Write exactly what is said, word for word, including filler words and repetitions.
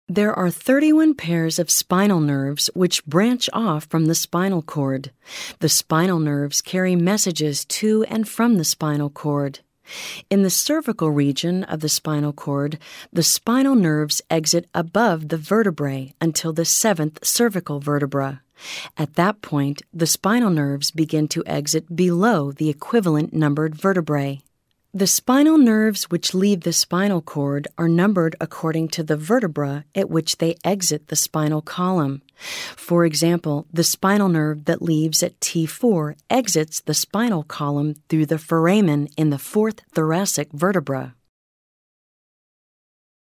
There are thirty-one pairs of spinal nerves which branch off from the spinal cord. The spinal nerves carry messages to and from the spinal cord. In the cervical region of the spinal cord, the spinal nerves exit above the vertebrae until the seventh cervical vertebra. At that point, the spinal nerves begin to exit below the equivalent numbered vertebrae. The spinal nerves which leave the spinal cord are numbered according to the vertebra at which they exit the spinal column. For example, the spinal nerve that leaves at T four exits the spinal column through the foramen in the fourth thoracic vertebra.